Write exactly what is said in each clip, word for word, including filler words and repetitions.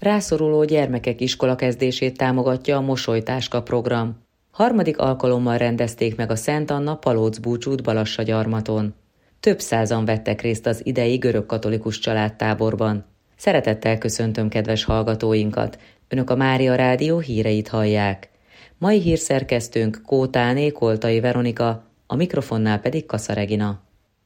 Rászoruló gyermekek iskolakezdését támogatja a Mosolytáska program. Harmadik alkalommal rendezték meg a Szent Anna Palóc búcsút Balassagyarmaton. Több százan vettek részt az idei görögkatolikus családtáborban. Szeretettel köszöntöm kedves hallgatóinkat! Önök a Mária Rádió híreit hallják. Mai hírszerkesztőnk Kótáné Koltai Veronika, a mikrofonnál pedig Kassa Regina.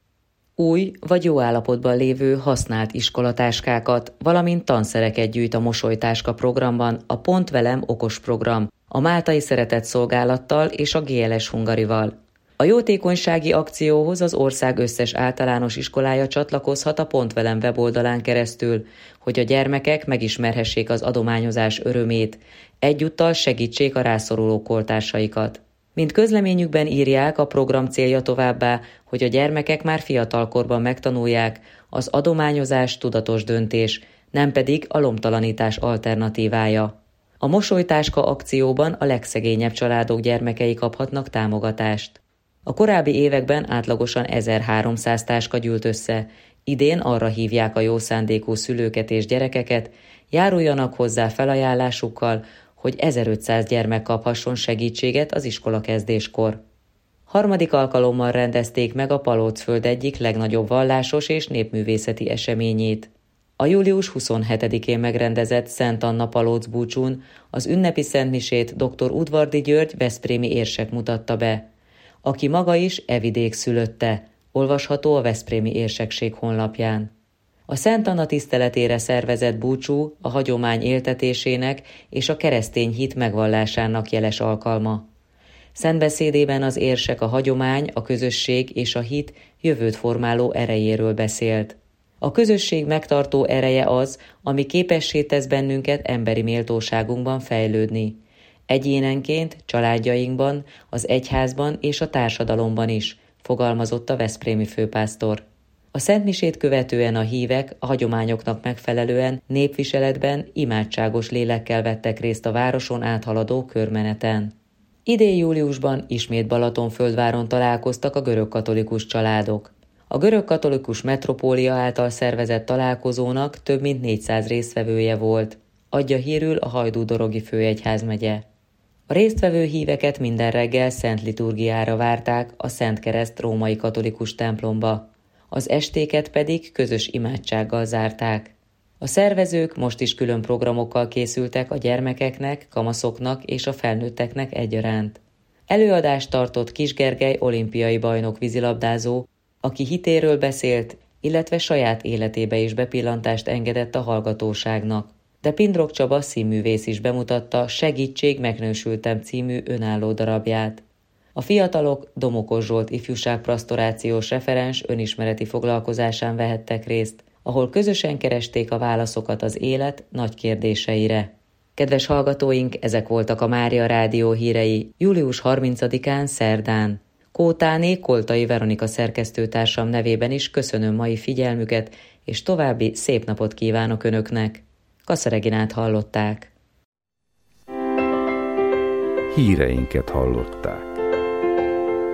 Új vagy jó állapotban lévő használt iskolatáskákat, valamint tanszereket gyűjt a Mosolytáska programban a Pont Velem okos program, a Máltai Szeretett Szolgálattal és a gé el es Hungarival. A jótékonysági akcióhoz az ország összes általános iskolája csatlakozhat a Pont Velem weboldalán keresztül, hogy a gyermekek megismerhessék az adományozás örömét, egyúttal segítsék a rászoruló kortársaikat. Mint közleményükben írják, a program célja továbbá, hogy a gyermekek már fiatalkorban megtanulják, az adományozás tudatos döntés, nem pedig a lomtalanítás alternatívája. A Mosolytáska akcióban a legszegényebb családok gyermekei kaphatnak támogatást. A korábbi években átlagosan ezerháromszáz táska gyűlt össze, idén arra hívják a jó szándékú szülőket és gyerekeket, járuljanak hozzá felajánlásukkal, hogy ezerötszáz gyermek kaphasson segítséget az iskolakezdéskor. Harmadik alkalommal rendezték meg a Palócföld egyik legnagyobb vallásos és népművészeti eseményét. A július huszonhetedikén megrendezett Szent Anna Palóc búcsún az ünnepi szentmisét dr. Udvardy György veszprémi érsek mutatta be, aki maga is e vidék szülötte, olvasható a Veszprémi Érsekség honlapján. A Szent Anna tiszteletére szervezett búcsú a hagyomány éltetésének és a keresztény hit megvallásának jeles alkalma. Szentbeszédében az érsek a hagyomány, a közösség és a hit jövőt formáló erejéről beszélt. A közösség megtartó ereje az, ami képessé tesz bennünket emberi méltóságunkban fejlődni. Egyénenként, családjainkban, az egyházban és a társadalomban is, fogalmazott a veszprémi főpásztor. A szentmisét követően a hívek a hagyományoknak megfelelően népviseletben imádságos lélekkel vettek részt a városon áthaladó körmeneten. Idén júliusban ismét Balatonföldváron találkoztak a görögkatolikus családok. A görögkatolikus metropólia által szervezett találkozónak több mint négyszáz résztvevője volt, adja hírül a Hajdú-dorogi főegyházmegye. A résztvevő híveket minden reggel szent liturgiára várták a Szent Kereszt római katolikus templomba, az estéket pedig közös imádsággal zárták. A szervezők most is külön programokkal készültek a gyermekeknek, kamaszoknak és a felnőtteknek egyaránt. Előadást tartott Kis Gergely olimpiai bajnok vízilabdázó, aki hitéről beszélt, illetve saját életébe is bepillantást engedett a hallgatóságnak. De Pindrok Csaba színművész is bemutatta Segítség, megnősültem című önálló darabját. A fiatalok Domokos Zsolt ifjúságpastorációs referens önismereti foglalkozásán vehettek részt, ahol közösen keresték a válaszokat az élet nagy kérdéseire. Kedves hallgatóink, ezek voltak a Mária Rádió hírei július harmincadikán szerdán. Kótáné Koltai Veronika szerkesztőtársam nevében is köszönöm mai figyelmüket, és további szép napot kívánok Önöknek. Kassa Reginát hallották. Híreinket hallották.